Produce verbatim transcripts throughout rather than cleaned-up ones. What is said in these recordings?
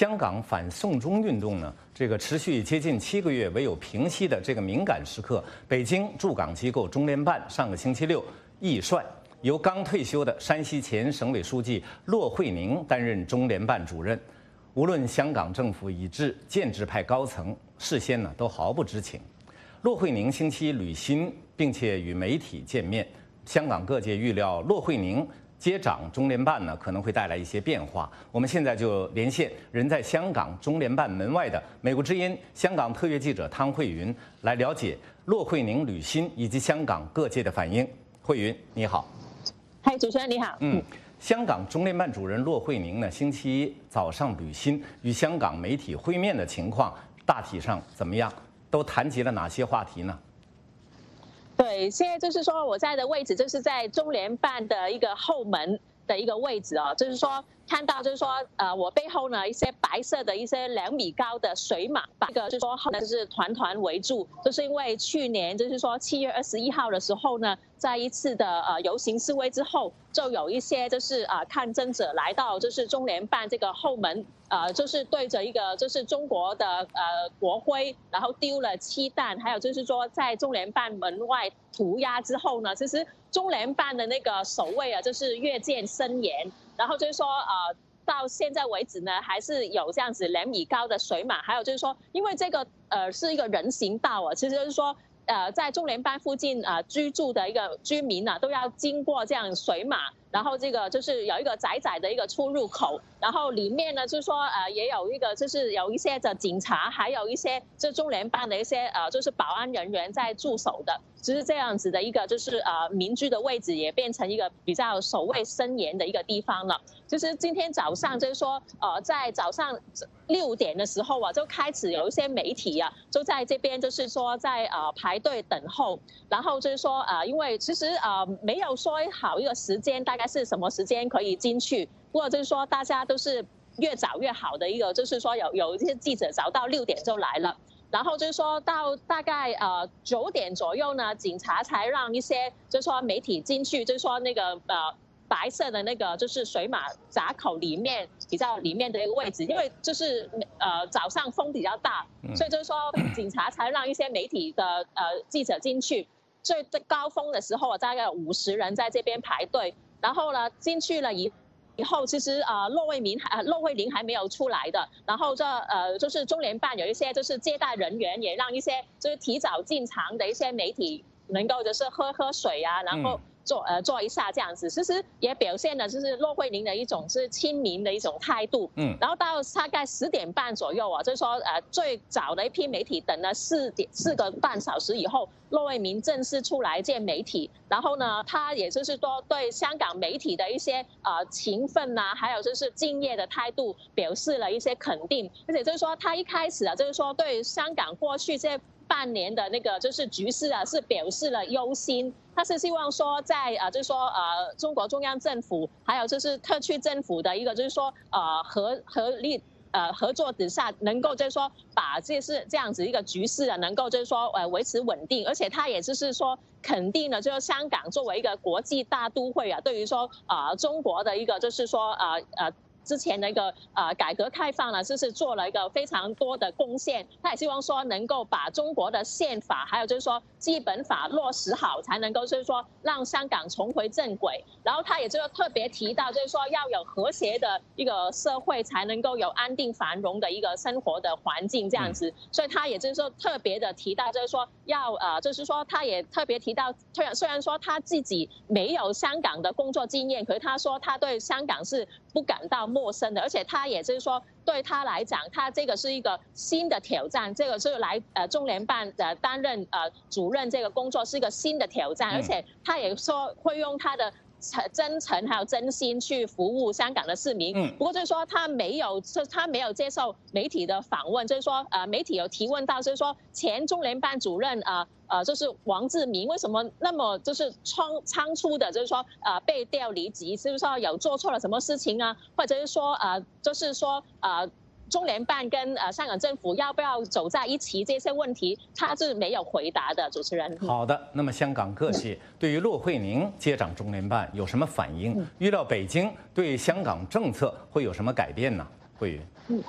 香港反送中运动呢，这个持续接近七个月未有平息的这个敏感时刻，北京驻港机构中联办上个星期六易帅，由刚退休的山西前省委书记骆惠宁担任中联办主任。无论香港政府以至建制派高层，事先呢都毫不知情。骆惠宁星期履新，并且与媒体见面。香港各界预料骆惠宁接掌中联办呢，可能会带来一些变化。我们现在就连线人在香港中联办门外的美国之音香港特约记者汤慧云，来了解骆惠宁履新以及香港各界的反应。慧云，你好。 嗨，主持人你好。 嗯，香港中联办主任骆惠宁呢，星期一早上履新，与香港媒体会面的情况大体上怎么样？都谈及了哪些话题呢？ 对，现在就是说我在的位置就是在中联办的一个后门的一个位置哦，就是说看到就是说呃我背后呢一些白色的一些两米高的水马，把这个就是说后来就是团团围住，就是因为去年就是说七月二十一号的时候呢，在一次的呃游行示威之后，就有一些就是啊、呃、抗争者来到就是中联办这个后门。呃，就是对着一个就是中国的呃国徽，然后丢了漆弹，还有就是说在中联办门外涂鸦之后呢，其实中联办的那个守卫啊，就是越见森严。然后就是说呃，到现在为止呢，还是有这样子两米高的水马，还有就是说，因为这个呃是一个人行道啊，其实就是说。呃，在中联办附近啊、呃、居住的一个居民呢、啊，都要经过这样水马，然后这个就是有一个窄窄的一个出入口，然后里面呢就是说呃也有一个就是有一些的警察，还有一些就中联办的一些呃就是保安人员在驻守的，只是这样子的一个就是呃民居的位置也变成一个比较守卫森严的一个地方了。就是今天早上就是说呃在早上六点的时候啊，就开始有一些媒体啊就在这边就是说在呃排队等候，然后就是说呃因为其实呃没有说好一个时间，大概是什么时间可以进去，不过就是说大家都是越早越好的一个，就是说有有一些记者早到六点就来了。然后就是说到大概呃九点左右呢，警察才让一些就是说媒体进去，就是说那个呃白色的那个就是水马闸口里面比较里面的一个位置，因为就是呃早上风比较大，所以就是说警察才让一些媒体的呃记者进去。最高峰的时候，大概有五十人在这边排队，然后呢进去了以。以后其实呃骆惠宁还骆惠宁还没有出来的，然后这呃就是中联办有一些就是接待人员也让一些就是提早进场的一些媒体能够就是喝喝水啊，然后坐呃坐一下这样子，其实也表现了就是骆惠宁的一种是亲民的一种态度。嗯，然后到大概十点半左右啊，就是说呃最早的一批媒体等了四点四个半小时以后，骆惠宁正式出来见媒体，然后呢，他也就是说对香港媒体的一些呃勤奋呐、啊，还有就是敬业的态度表示了一些肯定，而且就是说他一开始啊，就是说对香港过去这半年的那个就是局势啊，是表示了忧心。他是希望说在呃，就是说呃，中国中央政府还有就是特区政府的一个就是说呃合合力。呃，合作之下，能够就是说把这是这样子一个局势啊，能够就是说呃维持稳定，而且他也就是说肯定了，就是香港作为一个国际大都会啊，对于说啊、呃、中国的一个就是说呃呃。之前的一个呃改革开放呢，就是做了一个非常多的贡献。他也希望说能够把中国的宪法，还有就是说基本法落实好，才能够就是说让香港重回正轨。然后他也就特别提到，就是说要有和谐的一个社会，才能够有安定繁荣的一个生活的环境这样子。所以他也就是说特别的提到，就是说要呃，就是说他也特别提到，虽然虽然说他自己没有香港的工作经验，可是他说他对香港是不感到陌生的，而且他也就是说，对他来讲，他这个是一个新的挑战，这个是来呃中联办呃担任呃主任这个工作是一个新的挑战，而且他也说会用他的真诚还有真心去服务香港的市民。嗯，不过就是说他没有，他没有接受媒体的访问，就是说呃媒体有提问到，就是说前中联办主任啊。呃呃，就是王志明为什么那么就是仓仓促的，就是说呃被调离职，是不是说有做错了什么事情啊？或者是说呃，就是说呃中联办跟呃香港政府要不要走在一起这些问题，他是没有回答的。主持人， 好的，那么香港各界对于骆惠宁接掌中联办有什么反应？预料北京对香港政策会有什么改变呢？慧云， 嗯。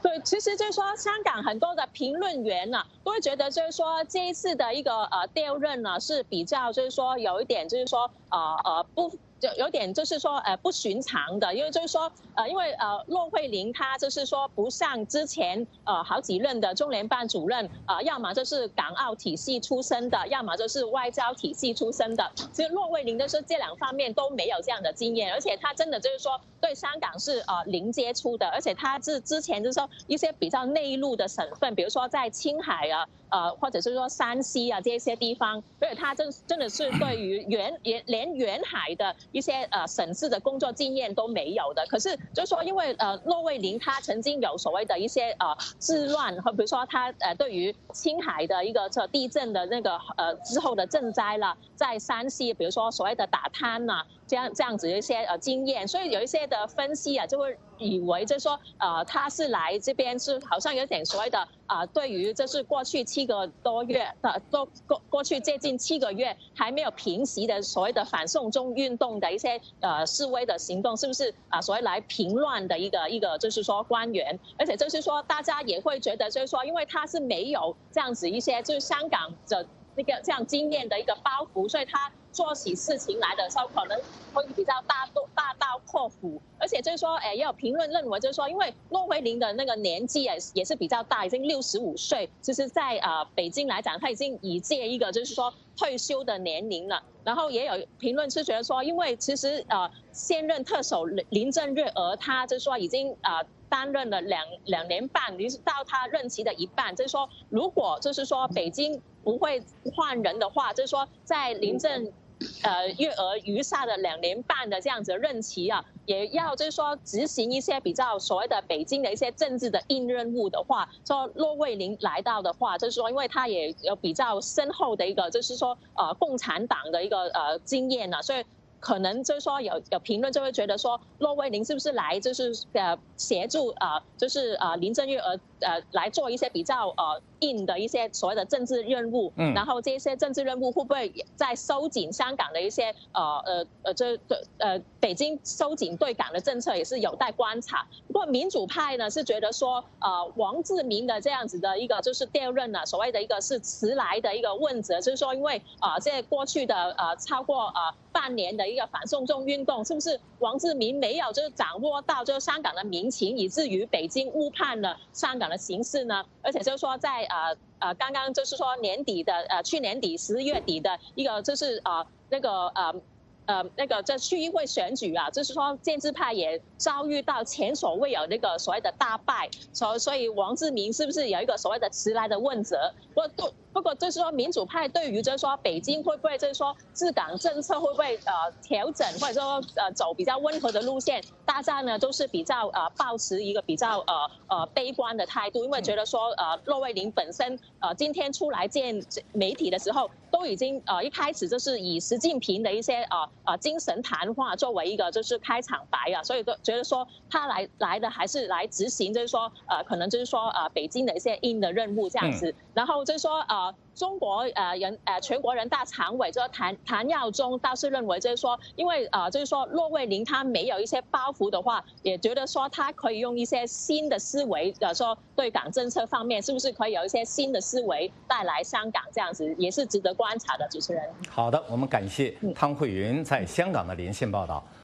对，其实就是说，香港很多的评论员呢、都会觉得就是说这一次的一个呃调任呢是比较就是说有一点就是说呃呃不。就有点就是说呃不寻常的，因为就是说呃因为呃骆惠玲她就是说不像之前呃好几任的中联办主任呃要么就是港澳体系出身的，要么就是外交体系出身的。其实骆惠玲就是这两方面都没有这样的经验，而且她真的就是说对香港是呃零接触的，而且她是之前就是说一些比较内陆的省份，比如说在青海啊。呃，或者是说山西啊这些地方，所以他真真的是对于沿沿连沿海的一些呃省市的工作经验都没有的。可是就是说，因为呃骆惠玲她曾经有所谓的一些呃治乱，和比如说她呃对于青海的一个这地震的那个呃之后的赈灾了，在山西比如说所谓的打贪呐、啊。这样这样子的一些呃经验，所以有一些的分析啊，就会以为就是说，呃，他是来这边是好像有点所谓的啊、呃，对于就是过去七个多月的过过过去接近七个月还没有平息的所谓的反送中运动的一些呃示威的行动，是不是啊、呃、所谓来平乱的一个一个就是说官员，而且就是说大家也会觉得就是说，因为他是没有这样子一些就是香港的那个这样经验的一个包袱，所以他。做起事情来的时候，可能会比较大刀大刀阔斧，而且就是说，哎，也有评论认为，就是说，因为骆惠玲的那个年纪也也是比较大，已经六十五岁，其实在呃北京来讲，他已经已届一个就是说退休的年龄了。然后也有评论是觉得说，因为其实呃现任特首林郑月娥，她就是说已经呃。担任了两两年半，于是到他任期的一半，就是说，如果就是说北京不会换人的话，就是说在林郑。呃，月娥余下的两年半的这样子的任期啊，也要就是说执行一些比较所谓的北京的一些政治的硬任务的话，说骆惠玲来到的话，就是说，因为他也有比较深厚的一个就是说呃共产党的一个呃经验啊，所以。可能就是说有有评论就会觉得说骆惠玲是不是来就是呃协助啊、呃、就是呃林郑月娥呃来做一些比较呃硬的一些所谓的政治任务，嗯，然后这些政治任务会不会在收紧香港的一些呃呃呃这呃北京收紧对港的政策也是有待观察。不过民主派呢是觉得说呃王志民的这样子的一个就是调任呢，所谓的一个是迟来的一个问责，就是说因为啊、呃、这过去的呃超过呃半年的一个反送中运动，是不是王志民没有就是掌握到就是香港的民情，以至于北京误判了香港的形势呢？而且就是说在呃呃刚刚就是说年底的呃去年底十月底的一个就是呃那个呃。呃，那个这区议会选举啊，就是说建制派也遭遇到前所未有那个所谓的大败，所所以王志民是不是有一个所谓的迟来的问责？不过不过就是说民主派对于就是说北京会不会就是说治港政策会不会呃调整，或者说呃走比较温和的路线，大家呢都是比较呃抱持一个比较呃呃悲观的态度，因为觉得说呃骆惠玲本身呃今天出来见媒体的时候。都已经呃一开始就是以习近平的一些呃呃精神谈话作为一个就是开场白啊，所以都觉得说他来来的还是来执行，就是说呃可能就是说呃北京的一些硬的任务这样子，然后就是说呃中国呃人呃全国人大常委就是谭谭耀宗倒是认为就是说，因为呃就是说骆惠玲她没有一些包袱的话，也觉得说她可以用一些新的思维，呃说对港政策方面是不是可以有一些新的思维带来香港这样子，也是值得观察的。主持人， 好的，我们感谢汤慧云在香港的连线报道。